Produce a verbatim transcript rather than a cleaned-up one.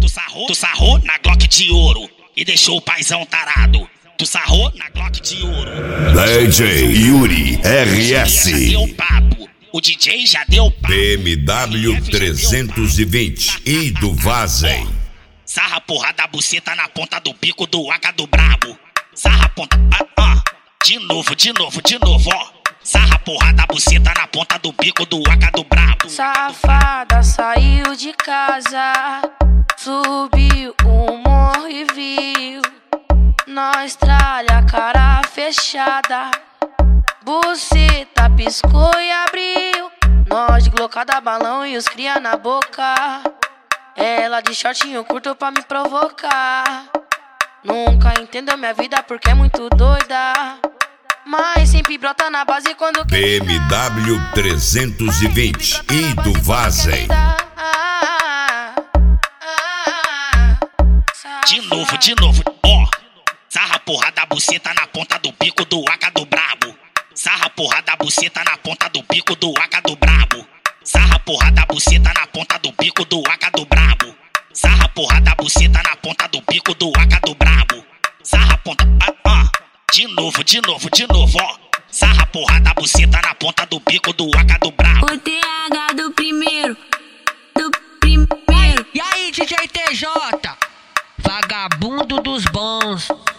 Tu sarrou, tu sarrou na Glock de ouro e deixou o paizão tarado. Tu sarrou na Glock de ouro. D J Yuri R S. Já deu papo. O D J já deu papo. B M W trezentos e vinte e do Vazem. Sarra porra da buceta na ponta do bico do A K do brabo. Sarra ponta, ah, ah. De novo, de novo, de novo, ó. Sarra porra da buceta na ponta do bico do A K do brabo. Safada saiu de casa, subiu o morro e viu nós tralha, cara fechada. Buceta piscou e abriu, nós de glocada, balão e os cria na boca. Ela de shortinho curto pra me provocar. Nunca entendeu minha vida porque é muito doida, mas sempre brota na base quando B M W trezentos e vinte e do Vazem. De novo, de novo, ó. Sarra porra da buceta na ponta do bico do A K do brabo. Sarra porra da buceta na ponta do bico do A K do brabo. Sarra porra da buceta na ponta do bico do A K do brabo. Sarra porra da buceta na ponta do bico do A K do brabo. Sarra ponta, ah, ah. De novo, de novo, de novo, ó. Sarra porra da buceta na ponta do bico do A K do brabo. O T H do primeiro, do primeiro. E aí, D J T J, vagabundo dos bons.